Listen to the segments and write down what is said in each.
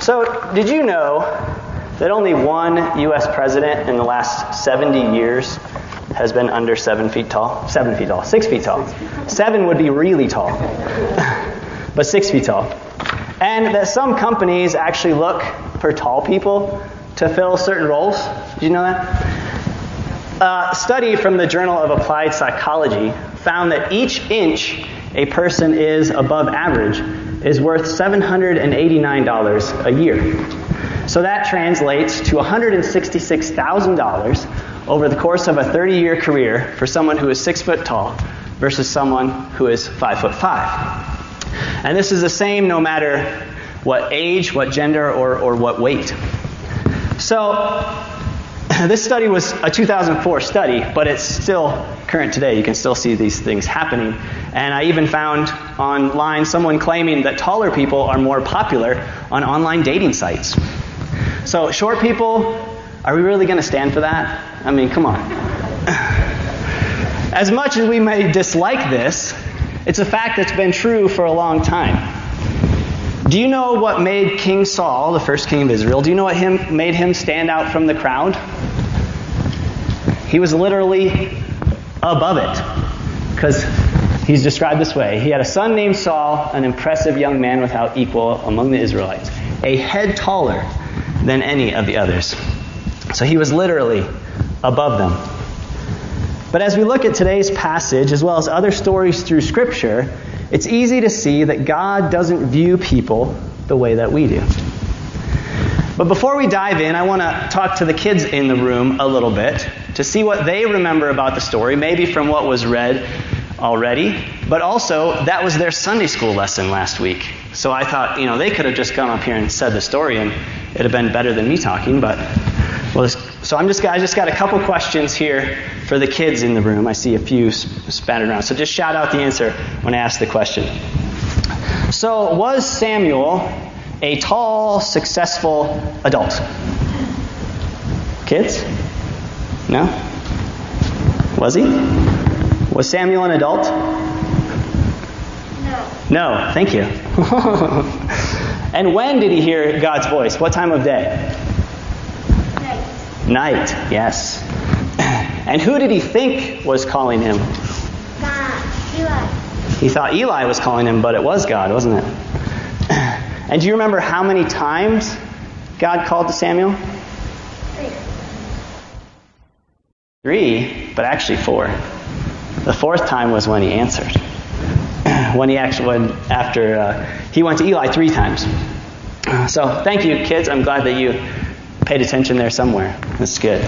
So, did you know that only one U.S. president in the last 70 years has been under 7 feet tall? 7 feet tall. 6 feet tall. 7 would be really tall. But 6 feet tall. And that some companies actually look for tall people to fill certain roles. Did you know that? A study from the Journal of Applied Psychology found that each inch a person is above average is worth $789 a year. So that translates to $166,000 over the course of a 30-year career for someone who is 6 foot tall versus someone who is 5'5". And this is the same no matter what age, what gender, or what weight. So this study was a 2004 study, but it's still current today. You can still see these things happening. And I even found online someone claiming that taller people are more popular on online dating sites. So short people, are we really going to stand for that? I mean, come on. As much as we may dislike this, it's a fact that's been true for a long time. Do you know what made King Saul, the first king of Israel, do you know what made him stand out from the crowd? He was literally above it. Because he's described this way. He had a son named Saul, an impressive young man without equal among the Israelites, a head taller than any of the others. So he was literally above them. But as we look at today's passage, as well as other stories through Scripture, it's easy to see that God doesn't view people the way that we do. But before we dive in, I want to talk to the kids in the room a little bit to see what they remember about the story, maybe from what was read already, but also that was their Sunday school lesson last week. So I thought, they could have just come up here and said the story and it'd have been better than me talking, but so I just got a couple questions here for the kids in the room. I see a few spattered around. So just shout out the answer when I ask the question. So was Samuel a tall, successful adult? Kids? No? Was he? Was Samuel an adult? No, thank you. And when did he hear God's voice? What time of day? Night, yes. And who did he think was calling him? God, Eli. He thought Eli was calling him, but it was God, wasn't it? And do you remember how many times God called to Samuel? 3, but actually 4. The 4th time was when he answered. He went to Eli 3 times. So thank you, kids. I'm glad that you paid attention there somewhere. That's good.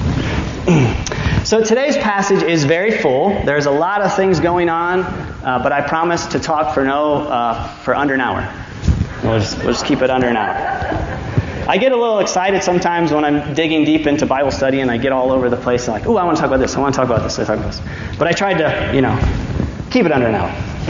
So today's passage is very full. There's a lot of things going on, but I promise to talk for under an hour. We'll just keep it under an hour. I get a little excited sometimes when I'm digging deep into Bible study and I get all over the place and I want to talk about this, I want to talk about this, I talk about this. But I tried to, keep it under an hour.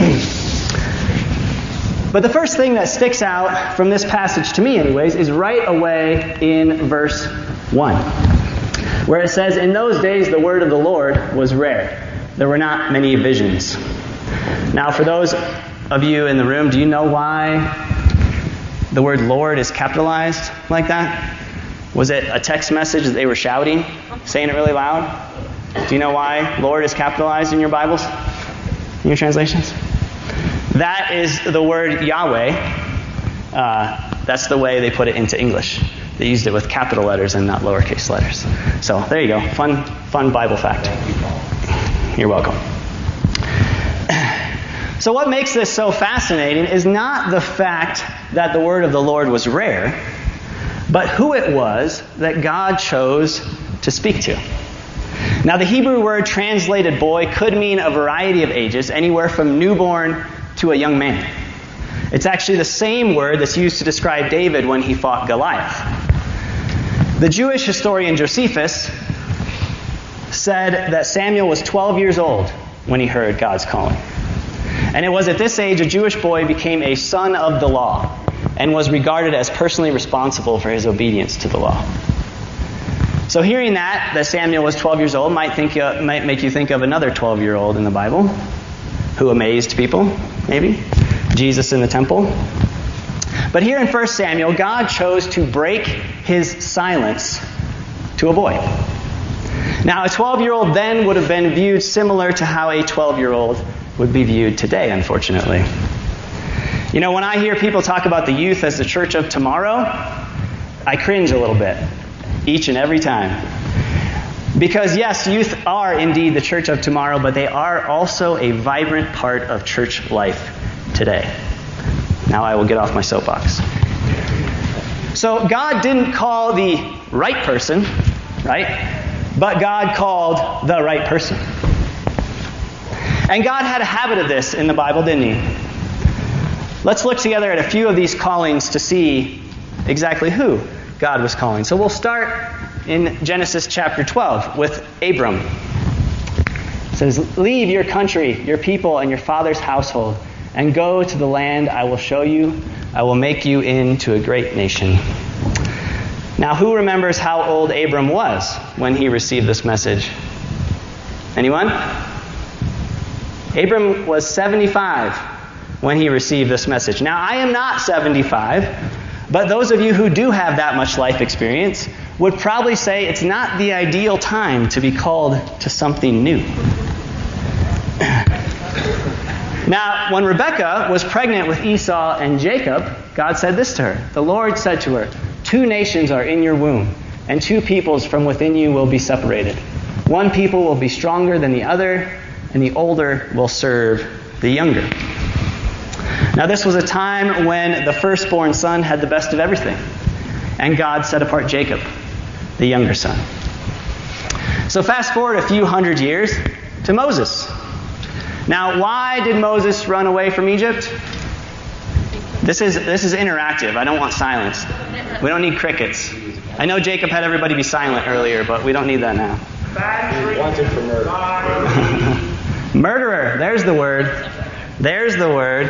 But the first thing that sticks out from this passage to me anyways is right away in verse 1. Where it says, "In those days the word of the Lord was rare. There were not many visions." Now for those of you in the room, do you know why the word Lord is capitalized like that? Was it a text message that they were shouting, saying it really loud? Do you know why Lord is capitalized in your Bibles? In your translations? That is the word Yahweh. That's the way they put it into English. They used it with capital letters and not lowercase letters. So there you go. Fun Bible fact. You're welcome. So what makes this so fascinating is not the fact that the word of the Lord was rare, but who it was that God chose to speak to. Now the Hebrew word translated boy could mean a variety of ages, anywhere from newborn to a young man. It's actually the same word that's used to describe David when he fought Goliath. The Jewish historian Josephus said that Samuel was 12 years old when he heard God's calling. And it was at this age a Jewish boy became a son of the law and was regarded as personally responsible for his obedience to the law. So hearing that Samuel was 12 years old might make you think of another 12-year-old in the Bible who amazed people, maybe. Jesus in the temple. But here in 1 Samuel, God chose to break his silence to a boy. Now, a 12-year-old then would have been viewed similar to how a 12-year-old would be viewed today, unfortunately. You know, when I hear people talk about the youth as the church of tomorrow, I cringe a little bit, each and every time. Because yes, youth are indeed the church of tomorrow, but they are also a vibrant part of church life today. Now I will get off my soapbox. So God didn't call the right person, right? But God called the right person. And God had a habit of this in the Bible, didn't he? Let's look together at a few of these callings to see exactly who God was calling. So we'll start in Genesis chapter 12 with Abram. It says, "Leave your country, your people, and your father's household, and go to the land I will show you. I will make you into a great nation." Now, who remembers how old Abram was when he received this message? Anyone? Abram was 75 when he received this message. Now, I am not 75, but those of you who do have that much life experience would probably say it's not the ideal time to be called to something new. Now, when Rebekah was pregnant with Esau and Jacob, God said this to her. The Lord said to her, "Two nations are in your womb, and two peoples from within you will be separated. One people will be stronger than the other, and the older will serve the younger." Now, this was a time when the firstborn son had the best of everything, and God set apart Jacob, the younger son. So fast forward a few hundred years to Moses. Now, why did Moses run away from Egypt? This is interactive. I don't want silence. We don't need crickets. I know Jacob had everybody be silent earlier, but we don't need that now. Wanted for murder. Murderer. There's the word. There's the word.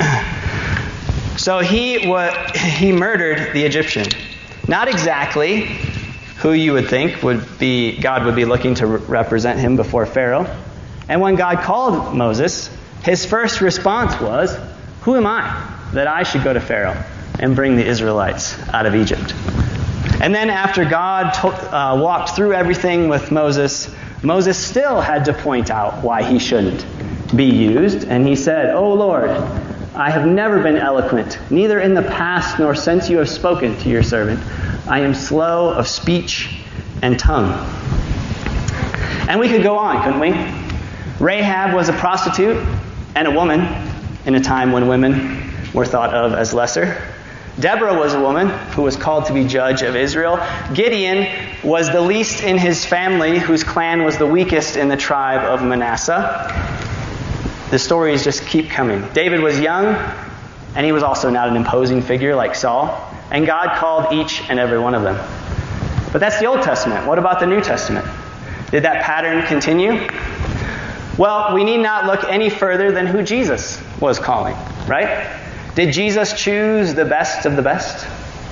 So he murdered the Egyptian. Not exactly who you would think God would be looking to represent him before Pharaoh. And when God called Moses, his first response was, "Who am I that I should go to Pharaoh and bring the Israelites out of Egypt?" And then after God walked through everything with Moses, Moses still had to point out why he shouldn't be used. And he said, "O Lord, I have never been eloquent, neither in the past nor since you have spoken to your servant. I am slow of speech and tongue." And we could go on, couldn't we? Rahab was a prostitute and a woman in a time when women were thought of as lesser. Deborah was a woman who was called to be judge of Israel. Gideon was the least in his family, whose clan was the weakest in the tribe of Manasseh. The stories just keep coming. David was young, and he was also not an imposing figure like Saul. And God called each and every one of them. But that's the Old Testament. What about the New Testament? Did that pattern continue? Well, we need not look any further than who Jesus was calling, right? Did Jesus choose the best of the best?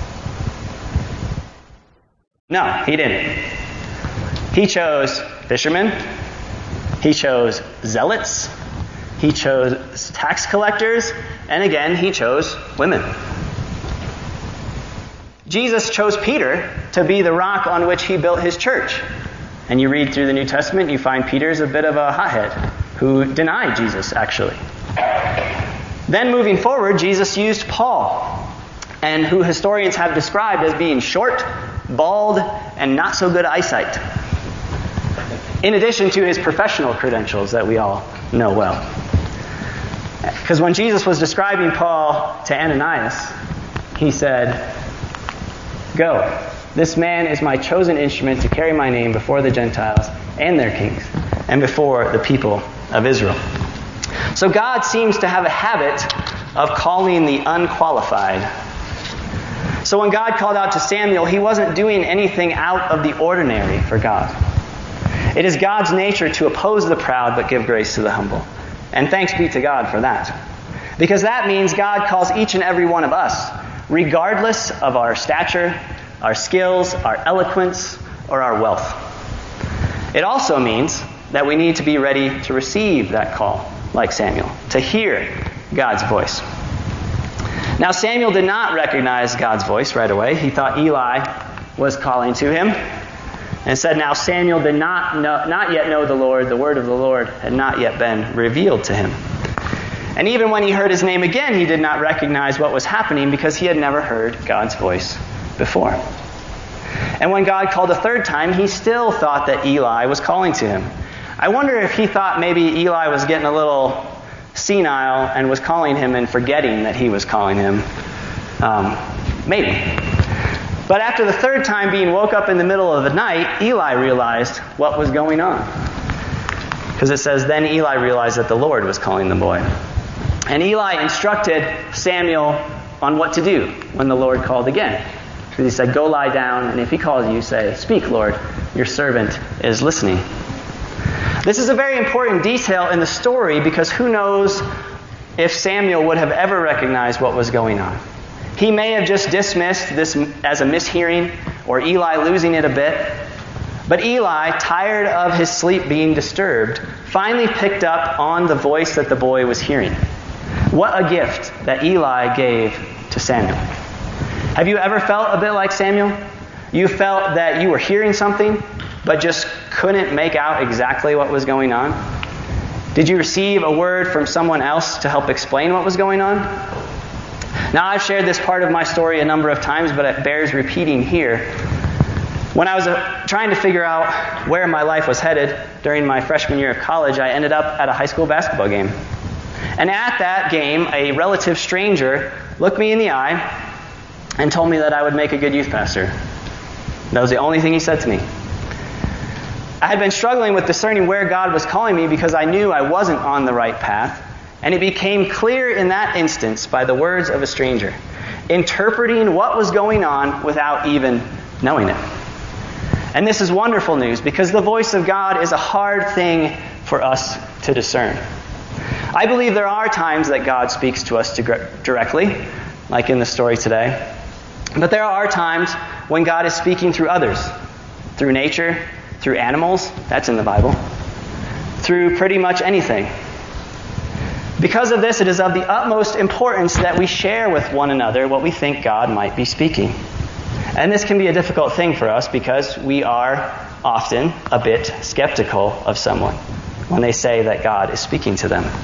No, he didn't. He chose fishermen. He chose zealots. He chose tax collectors. And again, he chose women. Jesus chose Peter to be the rock on which he built his church. And you read through the New Testament, you find Peter's a bit of a hothead who denied Jesus, actually. Then moving forward, Jesus used Paul, and who historians have described as being short, bald, and not so good eyesight, in addition to his professional credentials that we all know well. Because when Jesus was describing Paul to Ananias, he said, "Go. This man is my chosen instrument to carry my name before the Gentiles and their kings, and before the people of Israel." So God seems to have a habit of calling the unqualified. So when God called out to Samuel, he wasn't doing anything out of the ordinary for God. It is God's nature to oppose the proud but give grace to the humble. And thanks be to God for that. Because that means God calls each and every one of us, regardless of our stature, our skills, our eloquence, or our wealth. It also means that we need to be ready to receive that call, like Samuel, to hear God's voice. Now Samuel did not recognize God's voice right away. He thought Eli was calling to him, and said, now Samuel did not yet know the Lord. The word of the Lord had not yet been revealed to him. And even when he heard his name again, he did not recognize what was happening because he had never heard God's voice before. And when God called a third time, he still thought that Eli was calling to him. I wonder if he thought maybe Eli was getting a little senile and was calling him and forgetting that he was calling him. Maybe. But after the third time being woke up in the middle of the night, Eli realized what was going on. Because it says, then Eli realized that the Lord was calling the boy. And Eli instructed Samuel on what to do when the Lord called again. Because he said, go lie down, and if he calls you, say, speak, Lord, your servant is listening. This is a very important detail in the story because who knows if Samuel would have ever recognized what was going on. He may have just dismissed this as a mishearing or Eli losing it a bit. But Eli, tired of his sleep being disturbed, finally picked up on the voice that the boy was hearing. What a gift that Eli gave to Samuel. Have you ever felt a bit like Samuel? You felt that you were hearing something, but just couldn't make out exactly what was going on? Did you receive a word from someone else to help explain what was going on? Now, I've shared this part of my story a number of times, but it bears repeating here. When I was trying to figure out where my life was headed during my freshman year of college, I ended up at a high school basketball game. And at that game, a relative stranger looked me in the eye and told me that I would make a good youth pastor. That was the only thing he said to me. I had been struggling with discerning where God was calling me because I knew I wasn't on the right path. And it became clear in that instance by the words of a stranger, interpreting what was going on without even knowing it. And this is wonderful news because the voice of God is a hard thing for us to discern. I believe there are times that God speaks to us directly, like in the story today. But there are times when God is speaking through others, through nature, through animals, that's in the Bible, through pretty much anything. Because of this, it is of the utmost importance that we share with one another what we think God might be speaking. And this can be a difficult thing for us because we are often a bit skeptical of someone when they say that God is speaking to them.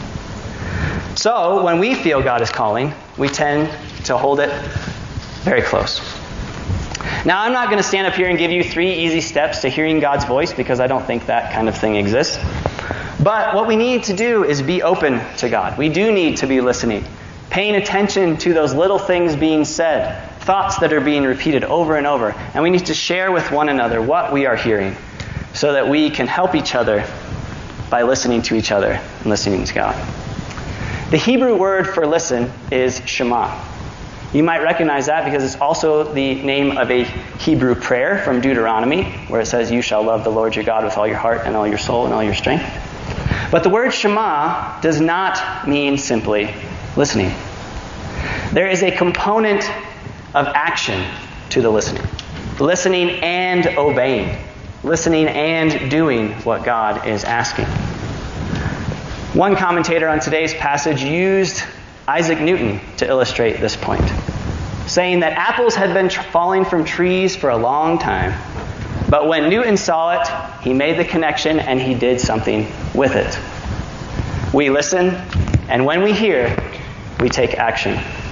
So, when we feel God is calling, we tend to hold it very close. Now, I'm not going to stand up here and give you 3 easy steps to hearing God's voice because I don't think that kind of thing exists. But what we need to do is be open to God. We do need to be listening, paying attention to those little things being said, thoughts that are being repeated over and over. And we need to share with one another what we are hearing so that we can help each other by listening to each other and listening to God. The Hebrew word for listen is Shema. You might recognize that because it's also the name of a Hebrew prayer from Deuteronomy, where it says, you shall love the Lord your God with all your heart and all your soul and all your strength. But the word Shema does not mean simply listening. There is a component of action to the listening. Listening and obeying. Listening and doing what God is asking. One commentator on today's passage used Isaac Newton to illustrate this point, saying that apples had been falling from trees for a long time, but when Newton saw it, he made the connection and he did something with it. We listen, and when we hear, we take action.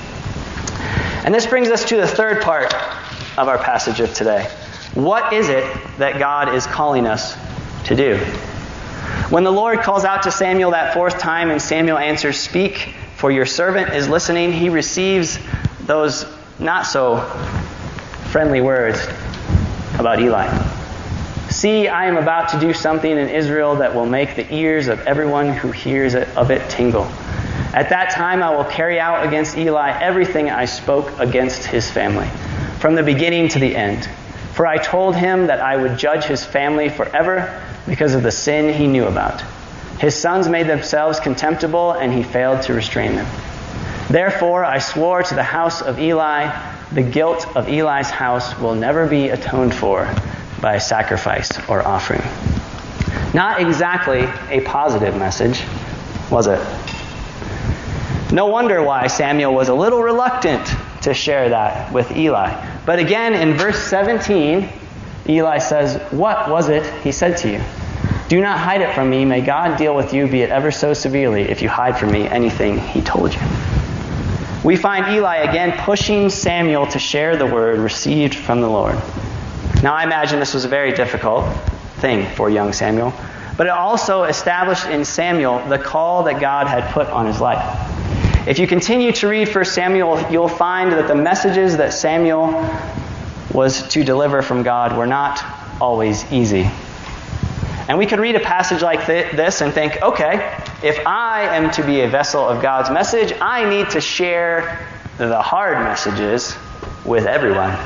And this brings us to the third part of our passage of today. What is it that God is calling us to do? When the Lord calls out to Samuel that 4th time and Samuel answers, speak, for your servant is listening, he receives those not so friendly words about Eli. See, I am about to do something in Israel that will make the ears of everyone who hears of it tingle. At that time I will carry out against Eli everything I spoke against his family, from the beginning to the end. For I told him that I would judge his family forever because of the sin he knew about. His sons made themselves contemptible, and he failed to restrain them. Therefore I swore to the house of Eli, the guilt of Eli's house will never be atoned for by sacrifice or offering. Not exactly a positive message, was it? No wonder why Samuel was a little reluctant to share that with Eli. But again, in verse 17, Eli says, "What was it he said to you? Do not hide it from me. May God deal with you, be it ever so severely, if you hide from me anything he told you." We find Eli again pushing Samuel to share the word received from the Lord. Now, I imagine this was a very difficult thing for young Samuel, but it also established in Samuel the call that God had put on his life. If you continue to read 1 Samuel, you'll find that the messages that Samuel was to deliver from God were not always easy. And we could read a passage like this and think, okay, if I am to be a vessel of God's message, I need to share the hard messages with everyone.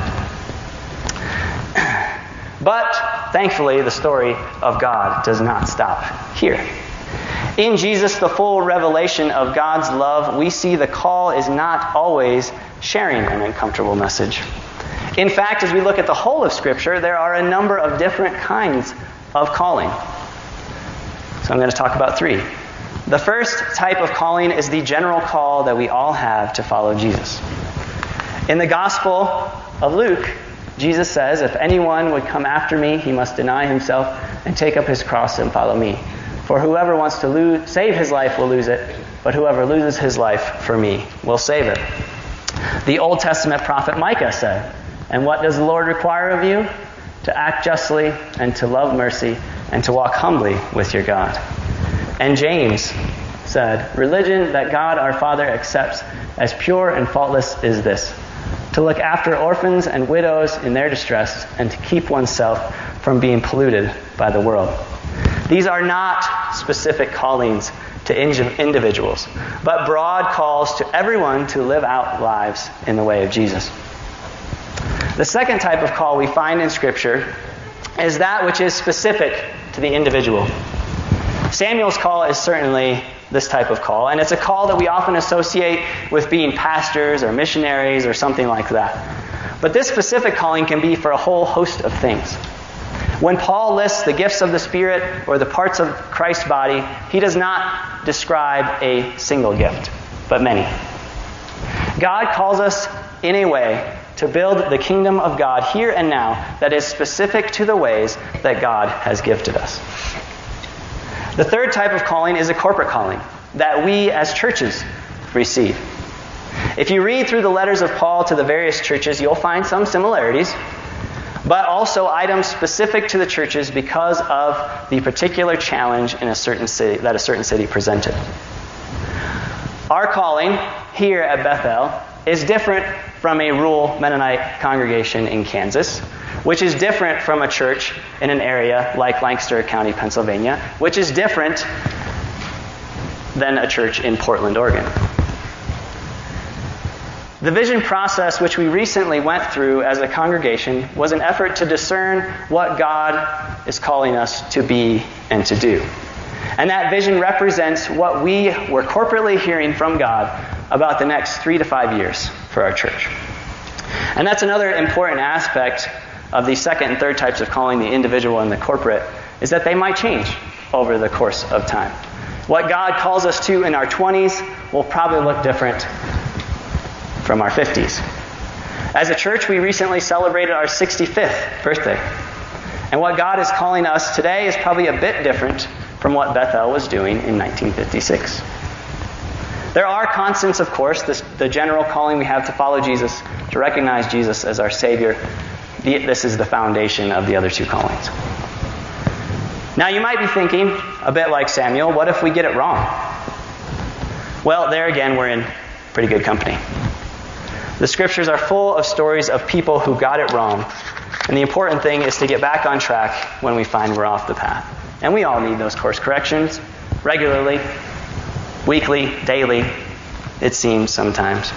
But thankfully, the story of God does not stop here. In Jesus, the full revelation of God's love, we see the call is not always sharing an uncomfortable message. In fact, as we look at the whole of Scripture, there are a number of different kinds of calling. So I'm going to talk about 3. The first type of calling is the general call that we all have to follow Jesus. In the Gospel of Luke, Jesus says, "If anyone would come after me, he must deny himself and take up his cross and follow me. For whoever wants to save his life will lose it, but whoever loses his life for me will save it." The Old Testament prophet Micah said, "And what does the Lord require of you? To act justly and to love mercy and to walk humbly with your God." And James said, "Religion that God our Father accepts as pure and faultless is this, to look after orphans and widows in their distress and to keep oneself from being polluted by the world." These are not specific callings to individuals, but broad calls to everyone to live out lives in the way of Jesus. The second type of call we find in Scripture is that which is specific to the individual. Samuel's call is certainly this type of call, and it's a call that we often associate with being pastors or missionaries or something like that. But this specific calling can be for a whole host of things. When Paul lists the gifts of the Spirit or the parts of Christ's body, he does not describe a single gift, but many. God calls us in a way to build the kingdom of God here and now that is specific to the ways that God has gifted us. The third type of calling is a corporate calling that we as churches receive. If you read through the letters of Paul to the various churches, you'll find some similarities, but also items specific to the churches because of the particular challenge in a certain city that a certain city presented. Our calling here at Bethel is different from a rural Mennonite congregation in Kansas, which is different from a church in an area like Lancaster County, Pennsylvania, which is different than a church in Portland, Oregon. The vision process which we recently went through as a congregation was an effort to discern what God is calling us to be and to do. And that vision represents what we were corporately hearing from God about the next 3 to 5 years for our church. And that's another important aspect of the second and third types of calling, the individual and the corporate, is that they might change over the course of time. What God calls us to in our 20s will probably look different from our 50s. As a church, we recently celebrated our 65th birthday. And what God is calling us today is probably a bit different from what Bethel was doing in 1956. There are constants, of course, the general calling we have to follow Jesus, to recognize Jesus as our Savior. This is the foundation of the other 2 callings. Now you might be thinking, a bit like Samuel, what if we get it wrong? Well, there again, we're in pretty good company. The Scriptures are full of stories of people who got it wrong, and the important thing is to get back on track when we find we're off the path. And we all need those course corrections regularly, weekly, daily, it seems sometimes.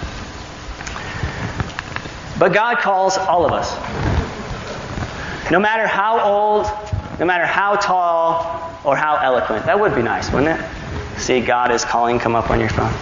But God calls all of us. No matter how old, no matter how tall, or how eloquent. That would be nice, wouldn't it? See God is calling come up on your phone.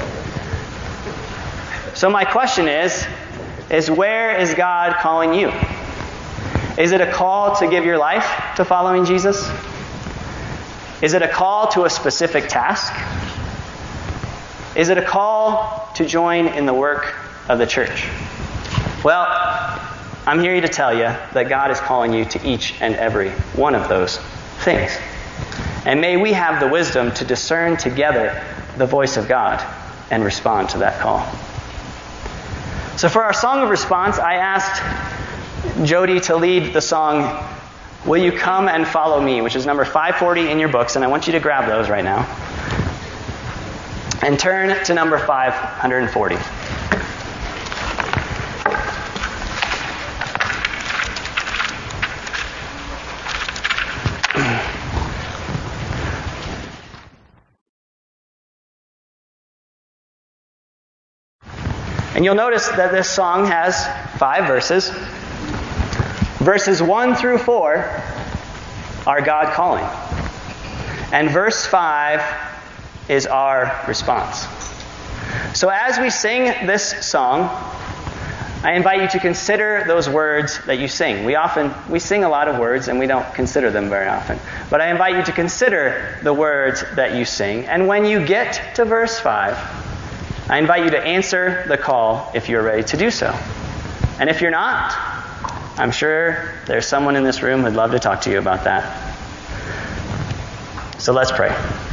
So my question is where is God calling you? Is it a call to give your life to following Jesus? Is it a call to a specific task? Is it a call to join in the work of the church? Well, I'm here to tell you that God is calling you to each and every one of those things. And may we have the wisdom to discern together the voice of God and respond to that call. So for our song of response, I asked Jody to lead the song, Will You Come and Follow Me, which is number 540 in your books, and I want you to grab those right now. And turn to number 540. And you'll notice that this song has 5 verses. Verses 1 through 4 are God calling. And verse 5 is our response. So as we sing this song, I invite you to consider those words that you sing. We sing a lot of words and we don't consider them very often. But I invite you to consider the words that you sing. And when you get to verse 5, I invite you to answer the call if you're ready to do so. And if you're not, I'm sure there's someone in this room who'd love to talk to you about that. So let's pray.